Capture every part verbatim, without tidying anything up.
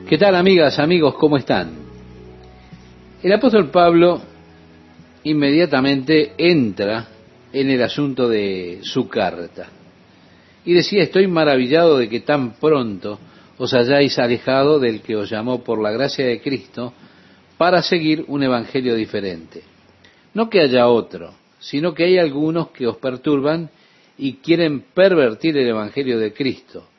¿Qué tal, amigas, amigos? ¿Cómo están? El apóstol Pablo inmediatamente entra en el asunto de su carta y decía: estoy maravillado de que tan pronto os hayáis alejado del que os llamó por la gracia de Cristo para seguir un evangelio diferente. No que haya otro, sino que hay algunos que os perturban y quieren pervertir el evangelio de Cristo.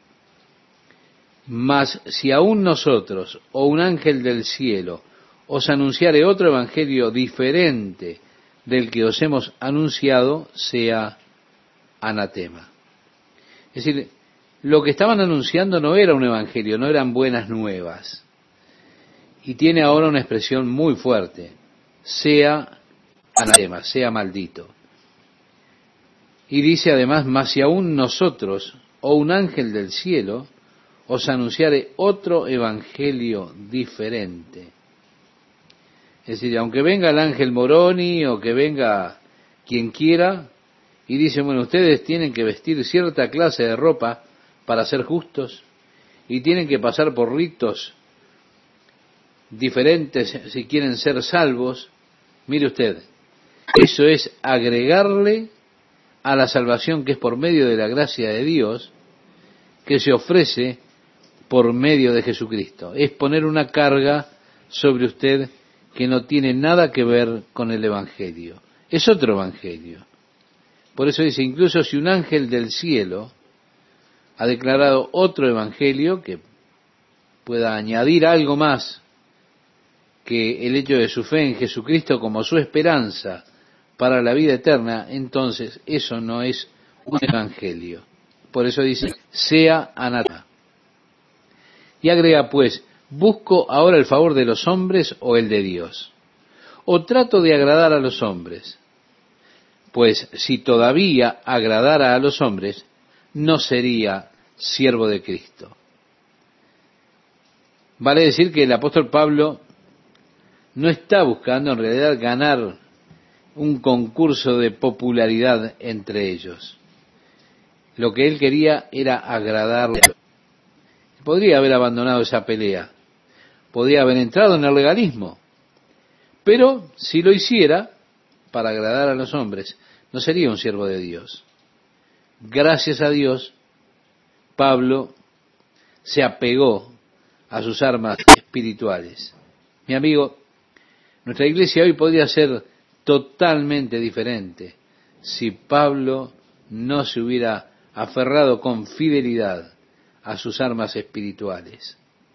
Mas si aún nosotros o un ángel del cielo os anunciare otro evangelio diferente del que os hemos anunciado, sea anatema. Es decir, lo que estaban anunciando no era un evangelio, no eran buenas nuevas. Y tiene ahora una expresión muy fuerte: sea anatema, sea maldito. Y dice además: mas si aún nosotros o un ángel del cielo os anunciare otro evangelio diferente. Es decir, aunque venga el ángel Moroni o que venga quien quiera y dice: bueno, ustedes tienen que vestir cierta clase de ropa para ser justos y tienen que pasar por ritos diferentes si quieren ser salvos. Mire usted, eso es agregarle a la salvación que es por medio de la gracia de Dios, que se ofrece por medio de Jesucristo. Es poner una carga sobre usted que no tiene nada que ver con el evangelio. Es otro evangelio. Por eso dice: incluso si un ángel del cielo ha declarado otro evangelio que pueda añadir algo más que el hecho de su fe en Jesucristo como su esperanza para la vida eterna, entonces eso no es un evangelio. Por eso dice: sea anatema. Y agrega pues: ¿busco ahora el favor de los hombres o el de Dios? ¿O trato de agradar a los hombres? Pues si todavía agradara a los hombres, no sería siervo de Cristo. Vale decir que el apóstol Pablo no está buscando en realidad ganar un concurso de popularidad entre ellos. Lo que él quería era agradarle. Podría haber abandonado esa pelea, podría haber entrado en el legalismo, pero si lo hiciera para agradar a los hombres, no sería un siervo de Dios. Gracias a Dios, Pablo se apegó a sus armas espirituales. Mi amigo, nuestra iglesia hoy podría ser totalmente diferente si Pablo no se hubiera aferrado con fidelidad a sus armas espirituales.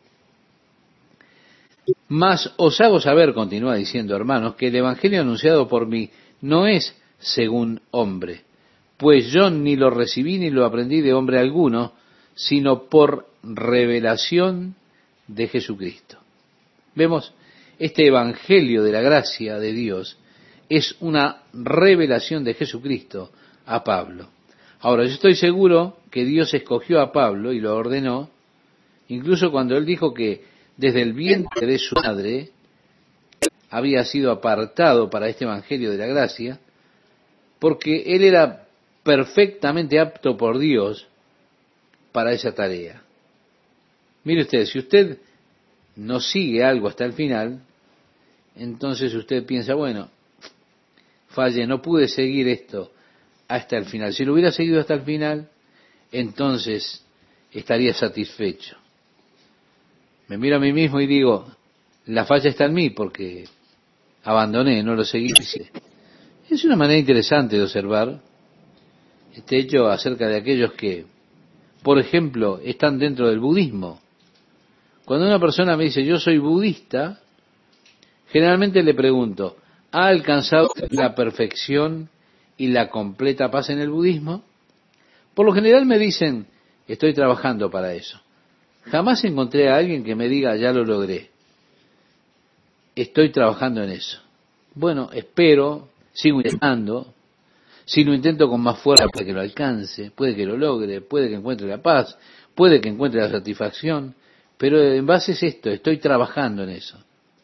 Mas os hago saber, continúa diciendo, hermanos, que el evangelio anunciado por mí no es según hombre, pues yo ni lo recibí ni lo aprendí de hombre alguno, sino por revelación de Jesucristo. Vemos, este evangelio de la gracia de Dios es una revelación de Jesucristo a Pablo. Ahora, yo estoy seguro que Dios escogió a Pablo y lo ordenó, incluso cuando él dijo que desde el vientre de su madre había sido apartado para este evangelio de la gracia, porque él era perfectamente apto por Dios para esa tarea. Mire usted, si usted no sigue algo hasta el final, entonces usted piensa: bueno, fallé, no pude seguir esto hasta el final. Si lo hubiera seguido hasta el final, entonces estaría satisfecho. Me miro a mí mismo y digo: la falla está en mí porque abandoné, no lo seguí. Es una manera interesante de observar este hecho acerca de aquellos que, por ejemplo, están dentro del budismo. Cuando una persona me dice: yo soy budista, generalmente le pregunto: ¿ha alcanzado la perfección y la completa paz en el budismo? Por lo general me dicen: estoy trabajando para eso. Jamás encontré a alguien que me diga: ya lo logré, estoy trabajando en eso. Bueno, espero, sigo intentando. Si lo intento con más fuerza, puede que lo alcance, puede que lo logre, puede que encuentre la paz, puede que encuentre la satisfacción, pero en base es esto, estoy trabajando en eso.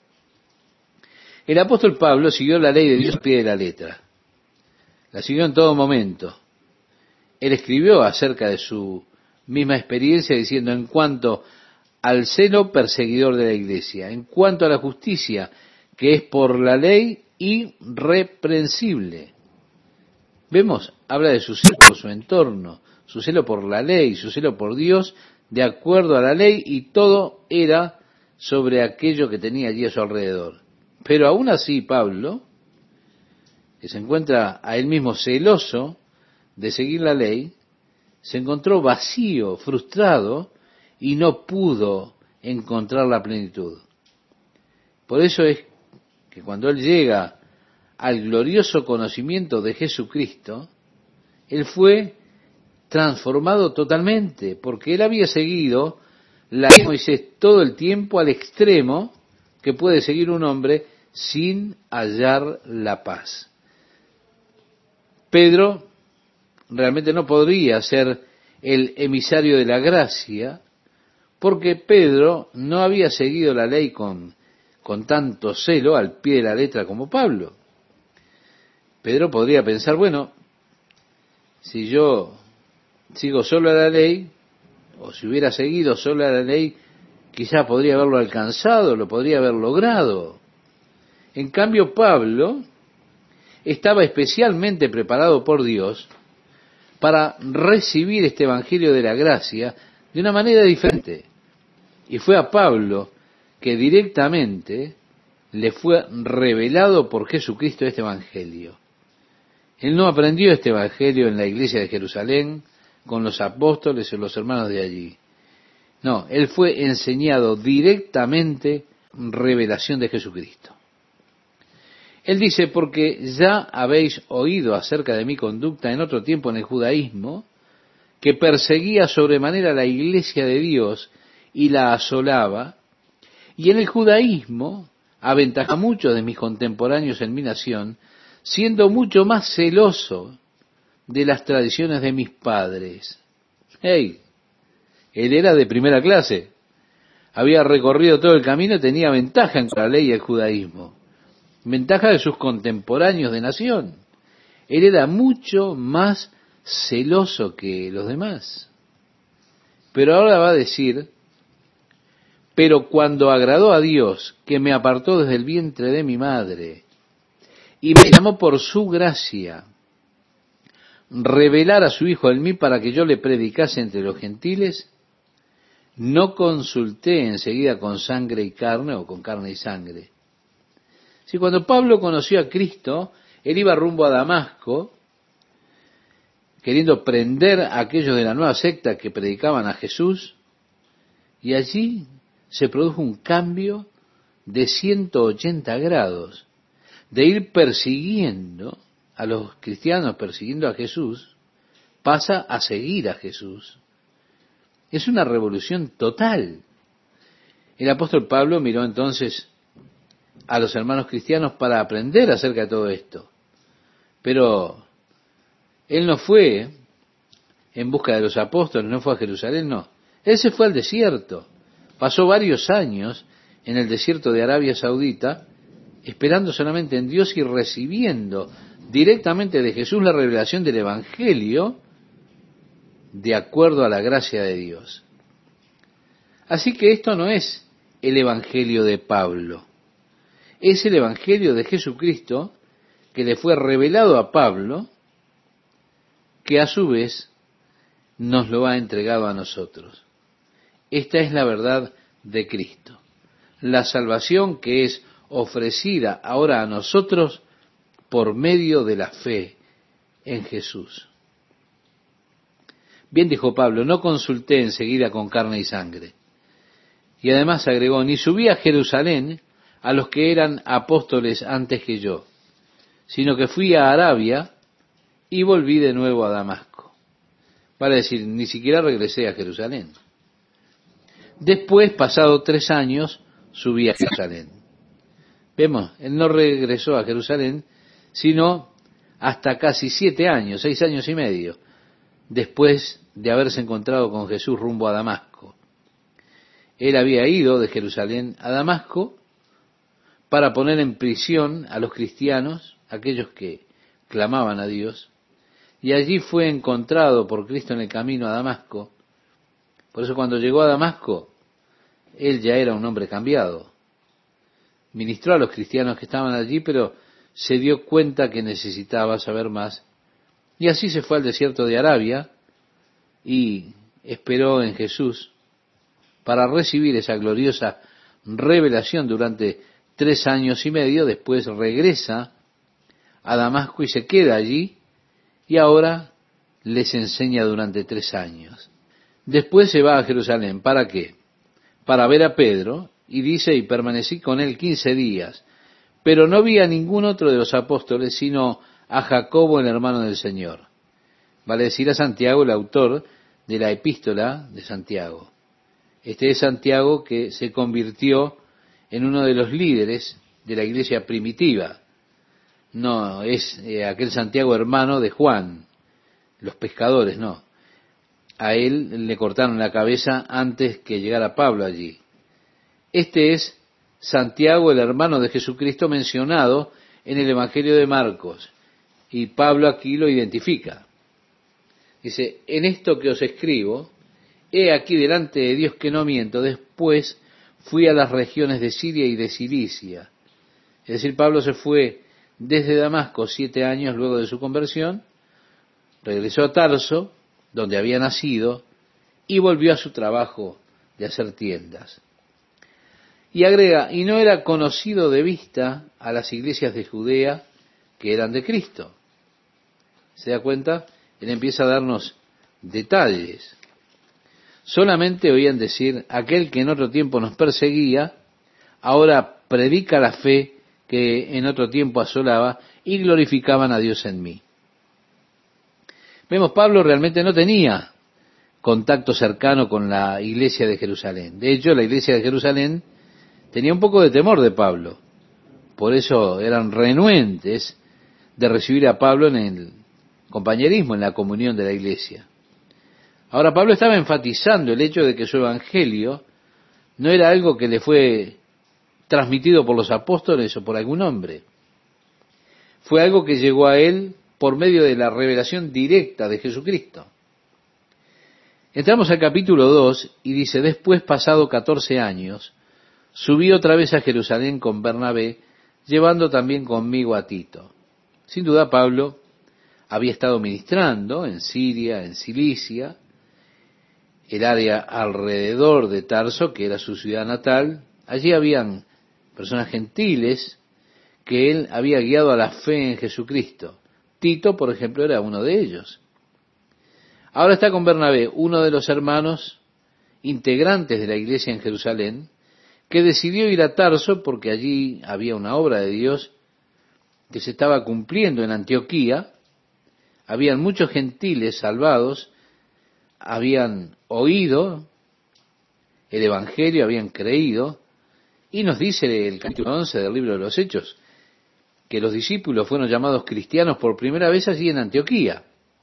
El apóstol Pablo siguió la ley de Dios a pie de la letra. La siguió en todo momento. Él escribió acerca de su misma experiencia diciendo: en cuanto al celo perseguidor de la iglesia. En cuanto a la justicia, que es por la ley, irreprensible. Vemos, habla de su celo por su entorno, su celo por la ley, su celo por Dios, de acuerdo a la ley, y todo era sobre aquello que tenía allí a su alrededor. Pero aún así Pablo, que se encuentra a él mismo celoso de seguir la ley, se encontró vacío, frustrado, y no pudo encontrar la plenitud. Por eso es que cuando él llega al glorioso conocimiento de Jesucristo, él fue transformado totalmente, porque él había seguido la ley de Moisés todo el tiempo al extremo que puede seguir un hombre sin hallar la paz. Pedro realmente no podría ser el emisario de la gracia, porque Pedro no había seguido la ley con, con tanto celo al pie de la letra como Pablo. Pedro podría pensar, bueno, si yo sigo solo a la ley, o si hubiera seguido solo a la ley, quizás podría haberlo alcanzado, lo podría haber logrado. En cambio, Pablo estaba especialmente preparado por Dios para recibir este evangelio de la gracia de una manera diferente. Y fue a Pablo que directamente le fue revelado por Jesucristo este evangelio. Él no aprendió este evangelio en la iglesia de Jerusalén, con los apóstoles o los hermanos de allí. No, él fue enseñado directamente revelación de Jesucristo. Él dice, porque ya habéis oído acerca de mi conducta en otro tiempo en el judaísmo, que perseguía sobremanera la iglesia de Dios y la asolaba, y en el judaísmo aventaja mucho de mis contemporáneos en mi nación, siendo mucho más celoso de las tradiciones de mis padres. Hey, él era de primera clase, había recorrido todo el camino y tenía ventaja en la ley y el judaísmo, ventaja de sus contemporáneos de nación. Él era mucho más celoso que los demás. Pero ahora va a decir, pero cuando agradó a Dios, que me apartó desde el vientre de mi madre, y me llamó por su gracia, revelar a su Hijo en mí para que yo le predicase entre los gentiles, no consulté enseguida con sangre y carne, o con carne y sangre. Si cuando Pablo conoció a Cristo, él iba rumbo a Damasco, queriendo prender a aquellos de la nueva secta que predicaban a Jesús, y allí se produjo un cambio de ciento ochenta grados, de ir persiguiendo a los cristianos, persiguiendo a Jesús, pasa a seguir a Jesús. Es una revolución total. El apóstol Pablo miró entonces a los hermanos cristianos para aprender acerca de todo esto. Pero él no fue en busca de los apóstoles, no fue a Jerusalén, no. Él se fue al desierto. Pasó varios años en el desierto de Arabia Saudita, esperando solamente en Dios y recibiendo directamente de Jesús la revelación del Evangelio de acuerdo a la gracia de Dios. Así que esto no es el Evangelio de Pablo, es el Evangelio de Jesucristo que le fue revelado a Pablo, que a su vez nos lo ha entregado a nosotros. Esta es la verdad de Cristo, la salvación que es ofrecida ahora a nosotros por medio de la fe en Jesús. Bien dijo Pablo, no consulté enseguida con carne y sangre. Y además agregó, ni subí a Jerusalén a los que eran apóstoles antes que yo, sino que fui a Arabia y volví de nuevo a Damasco. Vale decir, ni siquiera regresé a Jerusalén. Después, pasado tres años, subí a Jerusalén. Vemos, él no regresó a Jerusalén, sino hasta casi siete años, seis años y medio, después de haberse encontrado con Jesús rumbo a Damasco. Él había ido de Jerusalén a Damasco para poner en prisión a los cristianos, aquellos que clamaban a Dios, y allí fue encontrado por Cristo en el camino a Damasco. Por eso cuando llegó a Damasco, él ya era un hombre cambiado. Ministró a los cristianos que estaban allí, pero se dio cuenta que necesitaba saber más. Y así se fue al desierto de Arabia y esperó en Jesús para recibir esa gloriosa revelación durante tres años y medio. Después regresa a Damasco y se queda allí y ahora les enseña durante tres años. Después se va a Jerusalén. ¿Para qué? Para ver a Pedro, y dice, y permanecí con él quince días, pero no vi a ningún otro de los apóstoles, sino a Jacobo, el hermano del Señor. Vale decir a Santiago, el autor de la epístola de Santiago. Este es Santiago que se convirtió en uno de los líderes de la iglesia primitiva. No es eh, aquel Santiago hermano de Juan, los pescadores, no. A él le cortaron la cabeza antes que llegara Pablo allí. Este es Santiago, el hermano de Jesucristo, mencionado en el Evangelio de Marcos. Y Pablo aquí lo identifica. Dice, en esto que os escribo, he aquí delante de Dios que no miento. Después fui a las regiones de Siria y de Cilicia. Es decir, Pablo se fue desde Damasco siete años luego de su conversión, regresó a Tarso, donde había nacido, y volvió a su trabajo de hacer tiendas. Y agrega, y no era conocido de vista a las iglesias de Judea que eran de Cristo. ¿Se da cuenta? Él empieza a darnos detalles. Solamente oían decir, aquel que en otro tiempo nos perseguía, ahora predica la fe que en otro tiempo asolaba, y glorificaban a Dios en mí. Vemos, Pablo realmente no tenía contacto cercano con la iglesia de Jerusalén. De hecho, la iglesia de Jerusalén tenía un poco de temor de Pablo. Por eso eran renuentes de recibir a Pablo en el compañerismo, en la comunión de la iglesia. Ahora, Pablo estaba enfatizando el hecho de que su evangelio no era algo que le fue transmitido por los apóstoles o por algún hombre. Fue algo que llegó a él por medio de la revelación directa de Jesucristo. Entramos al capítulo dos y dice, después, pasado catorce años, subí otra vez a Jerusalén con Bernabé, llevando también conmigo a Tito. Sin duda, Pablo había estado ministrando en Siria, en Cilicia, el área alrededor de Tarso, que era su ciudad natal. Allí habían personas gentiles que él había guiado a la fe en Jesucristo. Tito, por ejemplo, era uno de ellos. Ahora está con Bernabé, uno de los hermanos integrantes de la iglesia en Jerusalén, que decidió ir a Tarso porque allí había una obra de Dios que se estaba cumpliendo en Antioquía. Habían muchos gentiles salvados, habían oído el Evangelio, habían creído, y nos dice el capítulo once del libro de los Hechos, que los discípulos fueron llamados cristianos por primera vez allí en Antioquía.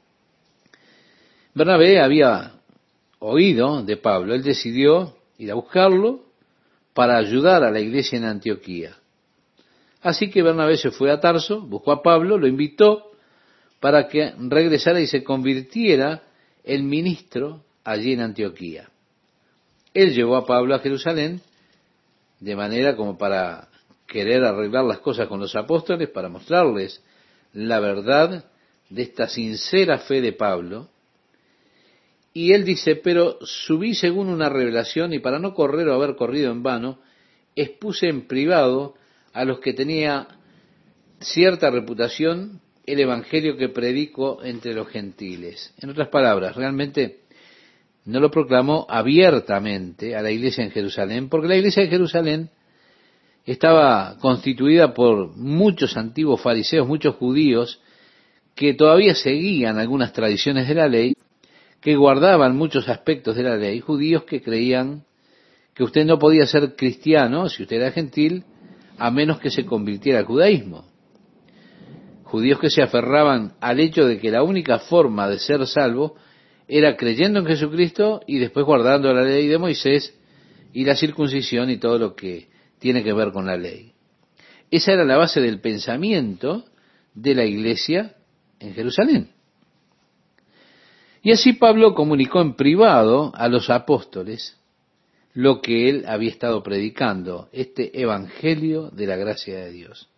Bernabé había oído de Pablo, él decidió ir a buscarlo para ayudar a la iglesia en Antioquía. Así que Bernabé se fue a Tarso, buscó a Pablo, lo invitó para que regresara y se convirtiera en ministro allí en Antioquía. Él llevó a Pablo a Jerusalén de manera como para querer arreglar las cosas con los apóstoles, para mostrarles la verdad de esta sincera fe de Pablo. Y él dice, pero subí según una revelación y para no correr o haber corrido en vano, expuse en privado a los que tenía cierta reputación el evangelio que predico entre los gentiles. En otras palabras, realmente no lo proclamó abiertamente a la iglesia en Jerusalén, porque la iglesia de Jerusalén estaba constituida por muchos antiguos fariseos, muchos judíos, que todavía seguían algunas tradiciones de la ley, que guardaban muchos aspectos de la ley, judíos que creían que usted no podía ser cristiano, si usted era gentil, a menos que se convirtiera al judaísmo. Judíos que se aferraban al hecho de que la única forma de ser salvo era creyendo en Jesucristo y después guardando la ley de Moisés y la circuncisión y todo lo que tiene que ver con la ley. Esa era la base del pensamiento de la iglesia en Jerusalén. Y así Pablo comunicó en privado a los apóstoles lo que él había estado predicando, este evangelio de la gracia de Dios.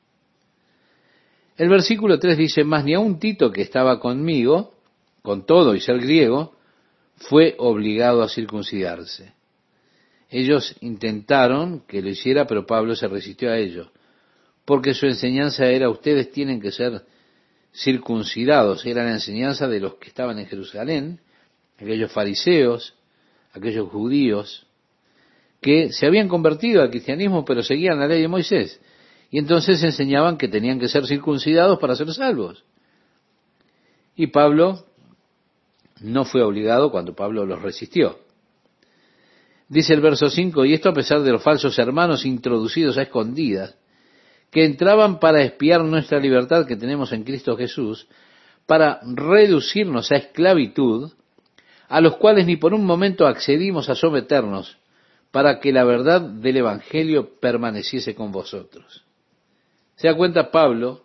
El versículo tres dice, mas ni aun Tito, que estaba conmigo, con todo y ser griego, fue obligado a circuncidarse. Ellos intentaron que lo hiciera, pero Pablo se resistió a ello, porque su enseñanza era, ustedes tienen que ser circuncidados. Era la enseñanza de los que estaban en Jerusalén, aquellos fariseos, aquellos judíos, que se habían convertido al cristianismo, pero seguían la ley de Moisés. Y entonces enseñaban que tenían que ser circuncidados para ser salvos. Y Pablo no fue obligado cuando Pablo los resistió. Dice el verso cinco, y esto a pesar de los falsos hermanos introducidos a escondidas, que entraban para espiar nuestra libertad que tenemos en Cristo Jesús, para reducirnos a esclavitud, a los cuales ni por un momento accedimos a someternos, para que la verdad del Evangelio permaneciese con vosotros. Se da cuenta, Pablo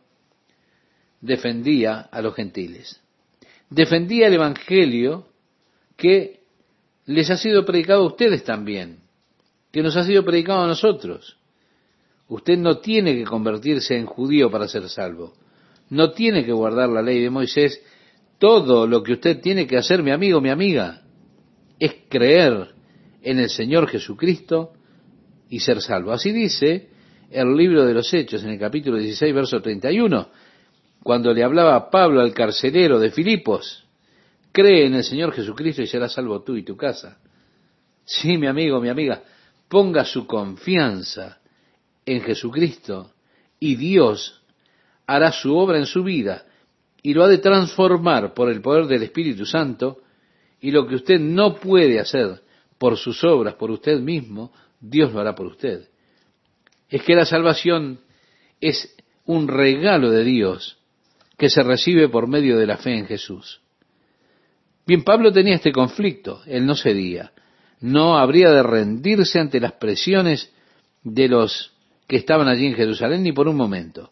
defendía a los gentiles. Defendía el Evangelio que les ha sido predicado a ustedes también, que nos ha sido predicado a nosotros. Usted no tiene que convertirse en judío para ser salvo. No tiene que guardar la ley de Moisés. Todo lo que usted tiene que hacer, mi amigo, mi amiga, es creer en el Señor Jesucristo y ser salvo. Así dice el libro de los Hechos, en el capítulo dieciséis, verso treinta y uno, cuando le hablaba a Pablo al carcelero de Filipos, cree en el Señor Jesucristo y serás salvo tú y tu casa. Sí, mi amigo, mi amiga, ponga su confianza en Jesucristo y Dios hará su obra en su vida y lo ha de transformar por el poder del Espíritu Santo, y lo que usted no puede hacer por sus obras, por usted mismo, Dios lo hará por usted. Es que la salvación es un regalo de Dios que se recibe por medio de la fe en Jesús. Bien, Pablo tenía este conflicto, él no cedía, no habría de rendirse ante las presiones de los que estaban allí en Jerusalén ni por un momento.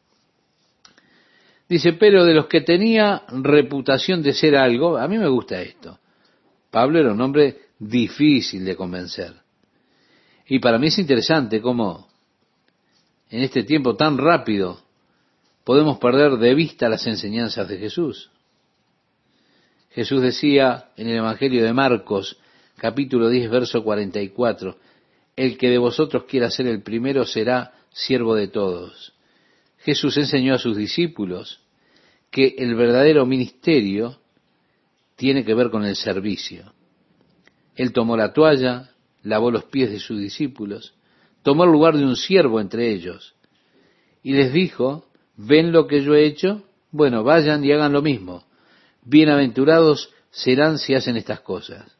Dice, pero de los que tenía reputación de ser algo, a mí me gusta esto. Pablo era un hombre difícil de convencer. Y para mí es interesante cómo en este tiempo tan rápido podemos perder de vista las enseñanzas de Jesús. Jesús decía en el Evangelio de Marcos, capítulo diez, verso cuarenta y cuatro, el que de vosotros quiera ser el primero será siervo de todos. Jesús enseñó a sus discípulos que el verdadero ministerio tiene que ver con el servicio. Él tomó la toalla, lavó los pies de sus discípulos, tomó el lugar de un siervo entre ellos y les dijo, ¿ven lo que yo he hecho? Bueno, vayan y hagan lo mismo. Bienaventurados serán si hacen estas cosas.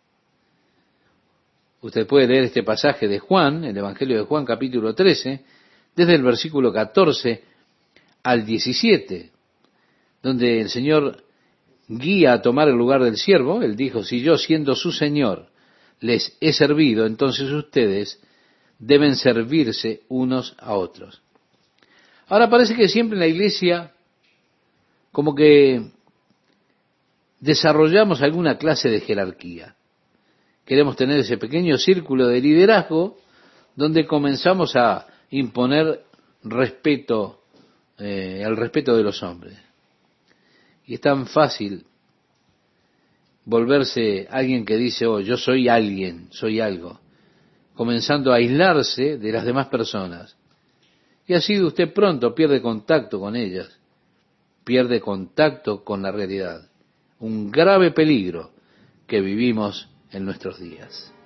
Usted puede leer este pasaje de Juan, el Evangelio de Juan, capítulo trece, desde el versículo catorce al diecisiete, donde el Señor guía a tomar el lugar del siervo. Él dijo, si yo siendo su Señor les he servido, entonces ustedes deben servirse unos a otros. Ahora parece que siempre en la iglesia como que desarrollamos alguna clase de jerarquía. Queremos tener ese pequeño círculo de liderazgo donde comenzamos a imponer respeto, eh, el respeto de los hombres. Y es tan fácil volverse alguien que dice, oh, yo soy alguien, soy algo, comenzando a aislarse de las demás personas. Y así usted pronto pierde contacto con ellas, pierde contacto con la realidad. Un grave peligro que vivimos en nuestros días.